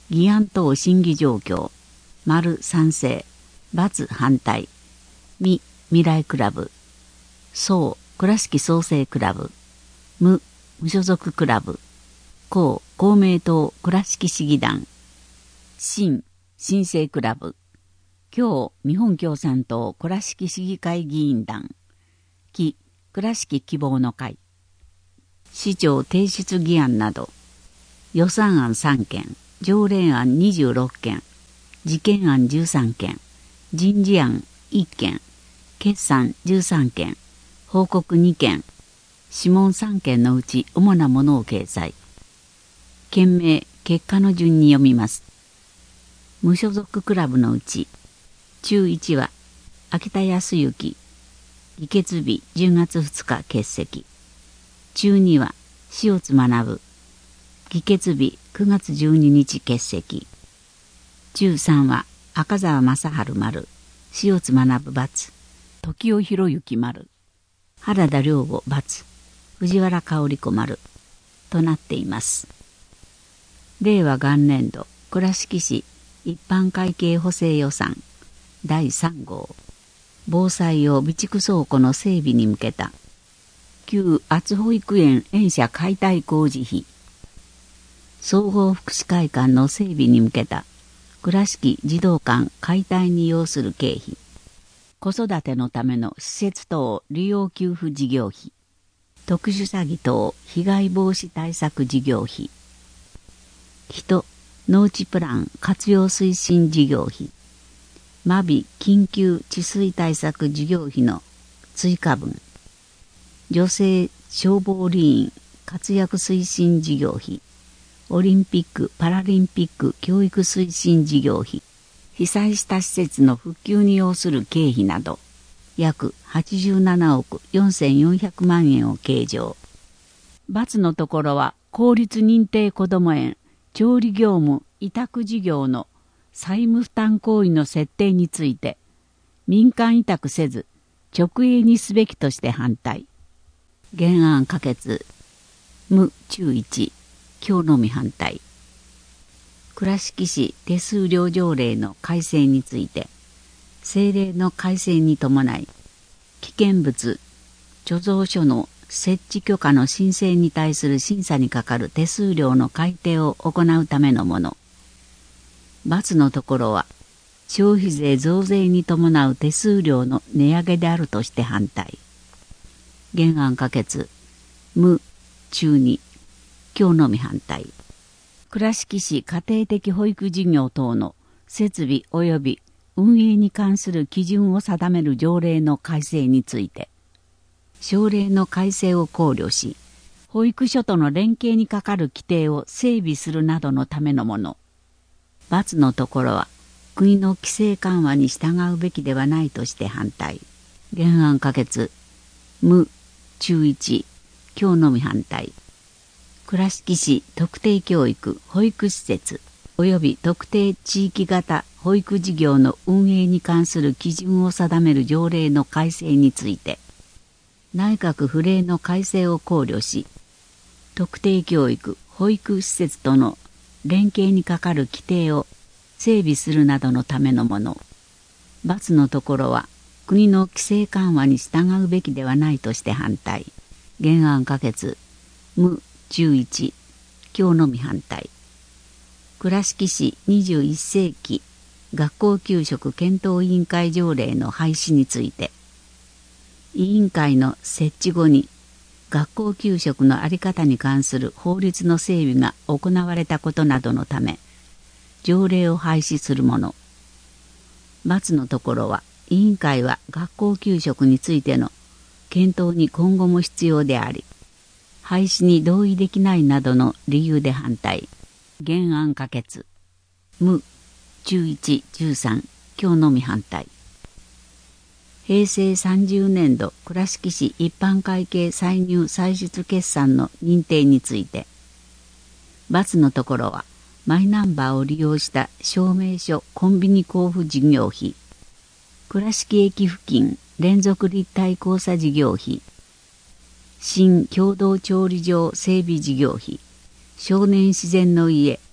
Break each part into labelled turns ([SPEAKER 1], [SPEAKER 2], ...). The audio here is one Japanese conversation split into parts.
[SPEAKER 1] 議案等審議状況。丸賛成。×反対。未来クラブ。総倉敷創生クラブ。無所属クラブ。公明党倉敷市議団。新生クラブ。共日本共産党倉敷市議会議員団。木倉敷希望の会。市長提出議案など。予算案3件、条例案26件、事件案13件、人事案1件、決算13件、報告2件、諮問3件のうち主なものを掲載。件名、結果の順に読みます。無所属クラブのうち、中1は、秋田康之、議決日10月2日欠席。中2は、塩津学、議決日9月12日欠席。中3は、赤澤正治丸、塩津学×、時尾博之丸、原田良吾×、藤原香織子丸となっています。令和元年度倉敷市一般会計補正予算第3号防災用備蓄倉庫の整備に向けた旧厚保育園園舎解体工事費総合福祉会館の整備に向けた倉敷児童館解体に要する経費子育てのための施設等利用給付事業費特殊詐欺等被害防止対策事業費人農地プラン活用推進事業費真備緊急治水対策事業費の追加分女性消防理員活躍推進事業費オリンピック・パラリンピック教育推進事業費被災した施設の復旧に要する経費など約87億4400万円を計上。×のところは公立認定こども園調理業務委託事業の債務負担行為の設定について民間委託せず直営にすべきとして反対。原案可決。無中1今日のみ反対。倉敷市手数料条例の改正について政令の改正に伴い危険物貯蔵所の設置許可の申請に対する審査にかかる手数料の改定を行うためのもの。×のところは消費税増税に伴う手数料の値上げであるとして反対。原案可決。無中2今日のみ反対。倉敷市家庭的保育事業等の設備及び運営に関する基準を定める条例の改正について省令の改正を考慮し保育所との連携にかかる規定を整備するなどのためのもの。×のところは国の規制緩和に従うべきではないとして反対。原案可決。無中1今日のみ反対。倉敷市特定教育保育施設及び特定地域型保育事業の運営に関する基準を定める条例の改正について内閣府令の改正を考慮し特定教育保育施設との連携にかかる規定を整備するなどのためのもの。×のところは国の規制緩和に従うべきではないとして反対。原案可決。無中1今日のみ反対。倉敷市21世紀学校給食検討委員会条例の廃止について委員会の設置後に学校給食の在り方に関する法律の整備が行われたことなどのため条例を廃止するもの。×のところは委員会は学校給食についての検討に今後も必要であり廃止に同意できないなどの理由で反対。原案可決。無中1、13今日のみ反対。平成30年度倉敷市一般会計歳入歳出決算の認定について×のところはマイナンバーを利用した証明書コンビニ交付事業費倉敷駅付近連続立体交差事業費新共同調理場整備事業費少年自然の家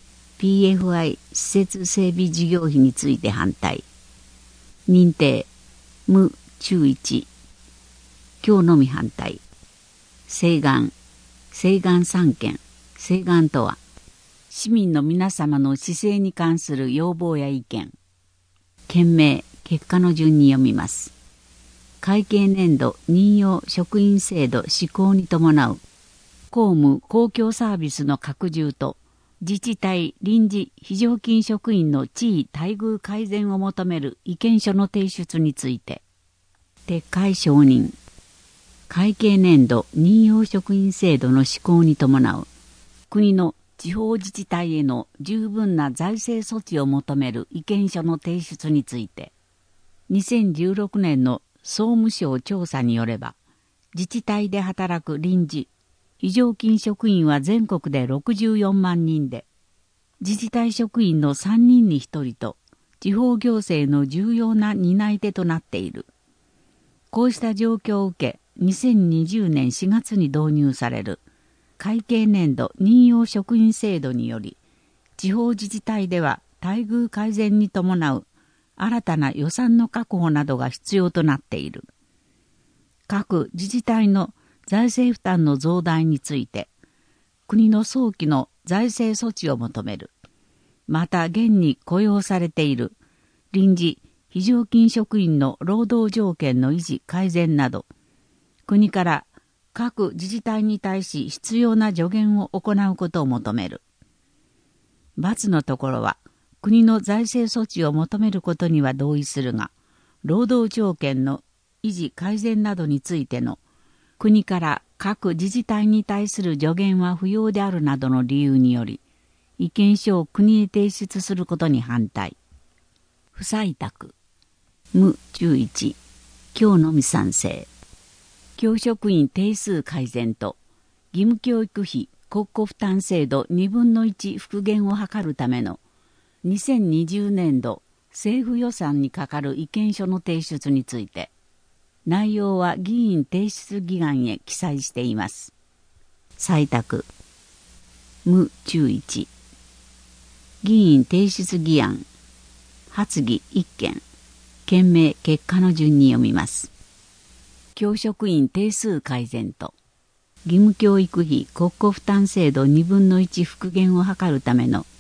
[SPEAKER 1] PFI 施設整備事業費について反対。認定、無中1。今日のみ反対。請願、請願3件。請願とは、市民の皆様の市政に関する要望や意見。件名、結果の順に読みます。会計年度任用職員制度施行に伴う公務公共サービスの拡充と自治体臨時非常勤職員の地位待遇改善を求める意見書の提出について、撤回承認。会計年度任用職員制度の施行に伴う国の地方自治体への十分な財政措置を求める意見書の提出について、2016年の総務省調査によれば、自治体で働く臨時非常勤職員は全国で64万人で、自治体職員の3人に1人と地方行政の重要な担い手となっている。こうした状況を受け、2020年4月に導入される会計年度任用職員制度により、地方自治体では待遇改善に伴う新たな予算の確保などが必要となっている。各自治体の財政負担の増大について、国の早期の財政措置を求める。また現に雇用されている臨時非常勤職員の労働条件の維持改善など、国から各自治体に対し必要な助言を行うことを求める。×のところは、国の財政措置を求めることには同意するが、労働条件の維持改善などについての国から各自治体に対する助言は不要であるなどの理由により、意見書を国へ提出することに反対。不採択。無中1。今日のみ賛成。教職員定数改善と義務教育費国庫負担制度2分の1復元を図るための2020年度政府予算にかかる意見書の提出について、内容は議員提出議案へ記載しています。採択。無中1。議員提出議案。発議1件。件名結果の順に読みます。教職員定数改善と義務教育費国庫負担制度2分の1復元を図るための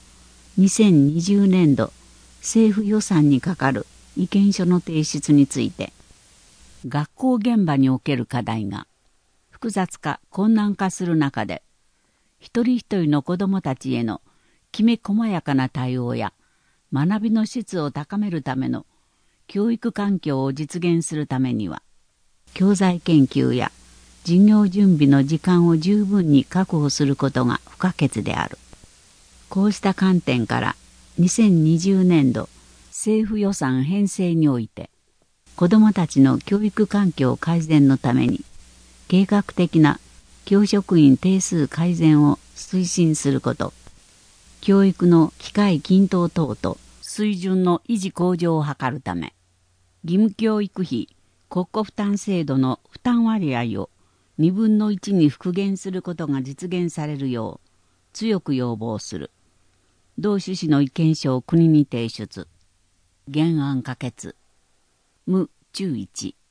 [SPEAKER 1] 2020年度政府予算にかかる意見書の提出について、学校現場における課題が複雑化困難化する中で、一人一人の子どもたちへのきめ細やかな対応や学びの質を高めるための教育環境を実現するためには、教材研究や授業準備の時間を十分に確保することが不可欠である。こうした観点から2020年度政府予算編成において、子どもたちの教育環境改善のために計画的な教職員定数改善を推進すること、教育の機会均等等と水準の維持向上を図るため、義務教育費国庫負担制度の負担割合を2分の1に復元することが実現されるよう強く要望する。同趣旨の意見書を国に提出。原案可決。無中1。